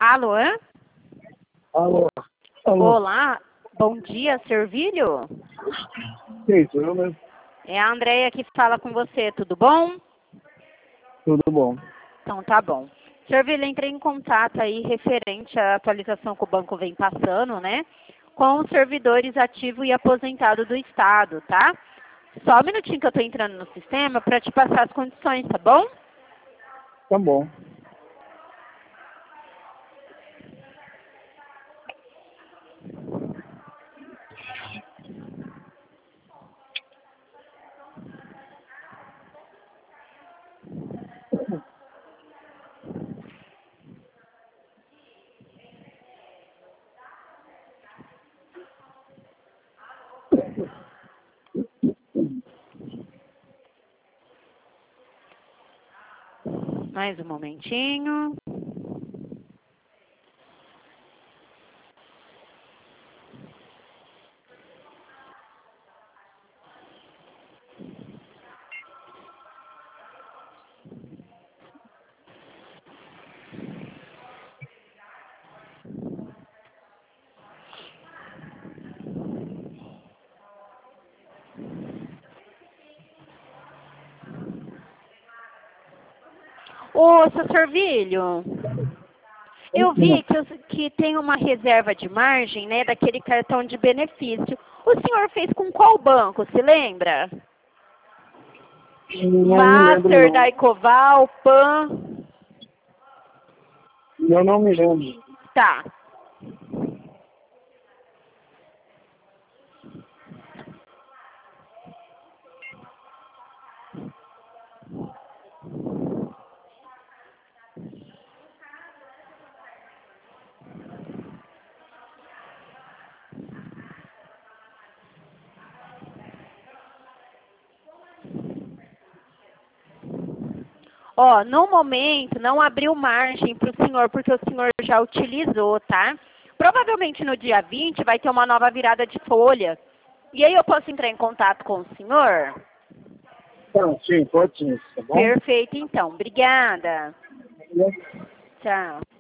Alô? Alô? Alô? Olá, bom dia, Servilho? Sim, sou eu mesmo. É a Andréia que fala com você, tudo bom? Tudo bom. Então tá bom. Servilho, entrei em contato aí referente à atualização que o banco vem passando, né? Com os servidores ativo e aposentado do Estado, tá? Só um minutinho que eu tô entrando no sistema para te passar as condições, tá bom? Tá bom. Mais um momentinho. Ô, seu Servilho, eu vi que tem uma reserva de margem, né, daquele cartão de benefício. O senhor fez com qual banco, se lembra? Não me lembro, Master, não. Daicoval, Pan. Eu não me lembro. Tá. Ó, no momento não abriu margem para o senhor, porque o senhor já utilizou, tá? Provavelmente no dia 20 vai ter uma nova virada de folha. E aí eu posso entrar em contato com o senhor? Tá, sim, pode sim, tá bom? Perfeito, então. Obrigada. Tchau.